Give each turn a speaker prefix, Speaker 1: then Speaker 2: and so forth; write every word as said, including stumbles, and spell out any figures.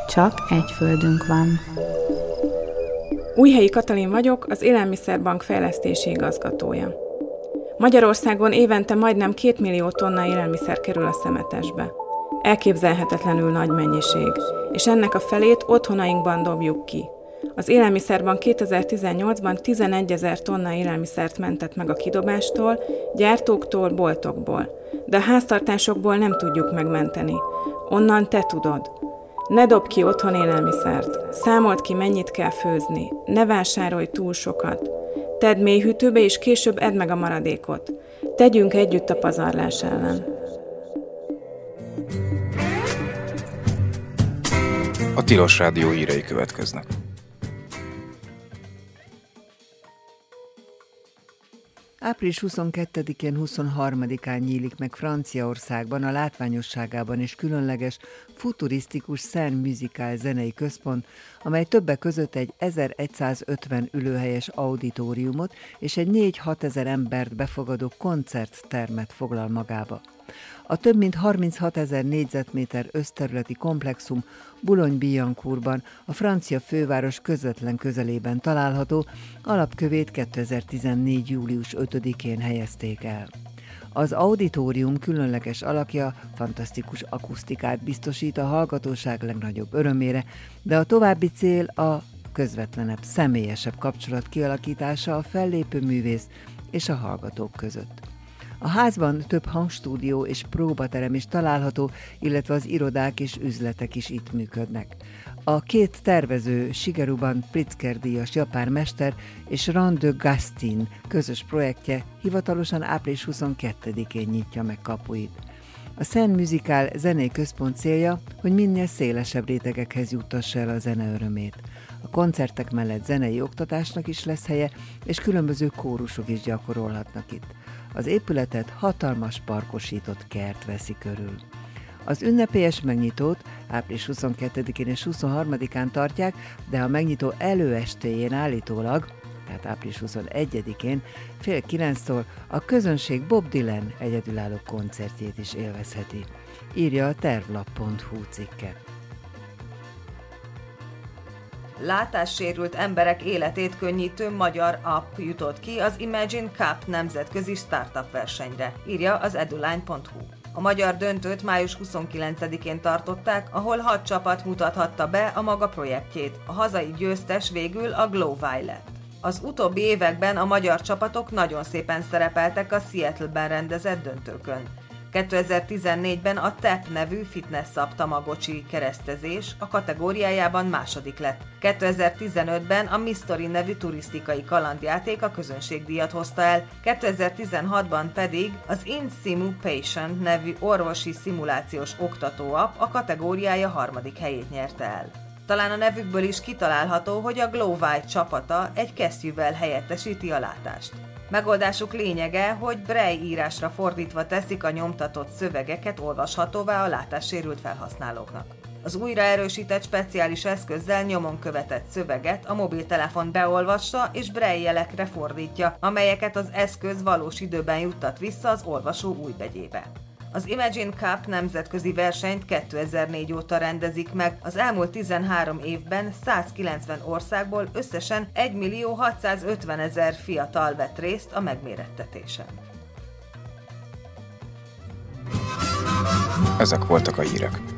Speaker 1: Csak egy földünk van.
Speaker 2: Újhelyi Katalin vagyok, az Élelmiszerbank fejlesztési igazgatója. Magyarországon évente majdnem két millió tonna élelmiszer kerül a szemetesbe. Elképzelhetetlenül nagy mennyiség, és ennek a felét otthonainkban dobjuk ki. Az Élelmiszerbank kétezer-tizennyolcban tizenegyezer tonna élelmiszert mentett meg a kidobástól, gyártóktól, boltokból. De a háztartásokból nem tudjuk megmenteni. Onnan te tudod. Ne dobd ki otthon élelmiszert, számold ki, mennyit kell főzni, ne vásárolj túl sokat. Tedd mélyhűtőbe, és később edd meg a maradékot. Tegyünk együtt a pazarlás ellen.
Speaker 3: A Tilos Rádió hírei következnek.
Speaker 4: április huszonkettedikén, huszonharmadikán nyílik meg Franciaországban a látványosságában és különleges, futurisztikus Scène Musicale zenei központ, amely többek között egy ezeregyszázötven ülőhelyes auditoriumot és egy négy-hatezer embert befogadó koncerttermet foglal magába. A több mint harminchatezer négyzetméter összterületi komplexum Boulogne-Billancourtban, a francia főváros közvetlen közelében található, alapkövét kétezer-tizennégy. július ötödikén helyezték el. Az auditorium különleges alakja fantasztikus akusztikát biztosít a hallgatóság legnagyobb örömére, de a további cél a közvetlenebb, személyesebb kapcsolat kialakítása a fellépő művész és a hallgatók között. A házban több hangstúdió és próbaterem is található, illetve az irodák és üzletek is itt működnek. A két tervező, Shigeru Pritzker-díjas japán mester és Rand de Gastin közös projektje hivatalosan április huszonkettedikén nyitja meg kapuit. A Scène Musicale zenei központ célja, hogy minél szélesebb rétegekhez juttassa el a zene örömét. A koncertek mellett zenei oktatásnak is lesz helye, és különböző kórusok is gyakorolhatnak itt. Az épületet hatalmas parkosított kert veszi körül. Az ünnepélyes megnyitót április huszonkettedikén és huszonharmadikán tartják, de a megnyitó előestéjén állítólag, tehát április huszonegyedikén fél kilenctől a közönség Bob Dylan egyedülálló koncertjét is élvezheti, írja a tervlap pont hu cikke.
Speaker 5: Látássérült emberek életét könnyítő magyar app jutott ki az Imagine Cup nemzetközi startup versenyre, írja az eduline pont hu. A magyar döntőt május huszonkilencedikén tartották, ahol hat csapat mutathatta be a maga projektjét. A hazai győztes végül a Glowfy lett. Az utóbbi években a magyar csapatok nagyon szépen szerepeltek a Seattle-ben rendezett döntőkön. kétezer-tizennégyben a Tap nevű fitness app Tamagocsi keresztezés a kategóriájában második lett. kétezer-tizenötben a Mystery nevű turisztikai kalandjáték a közönségdíjat hozta el, kétezer-tizenhatban pedig az InSimu Patient nevű orvosi szimulációs oktató app a kategóriája harmadik helyét nyerte el. Talán a nevükből is kitalálható, hogy a Glowfy csapata egy kesztyűvel helyettesíti a látást. Megoldásuk lényege, hogy braille írásra fordítva teszik a nyomtatott szövegeket olvashatóvá a látássérült felhasználóknak. Az újraerősített speciális eszközzel nyomon követett szöveget a mobiltelefon beolvassa és braille jelekre fordítja, amelyeket az eszköz valós időben juttat vissza az olvasó újbegyébe. Az Imagine Cup nemzetközi versenyt kétezer-négy óta rendezik meg, az elmúlt tizenhárom évben százkilencven országból összesen egymillió hatszázötvenezer fiatal vett részt a megmérettetésen.
Speaker 3: Ezek voltak a hírek.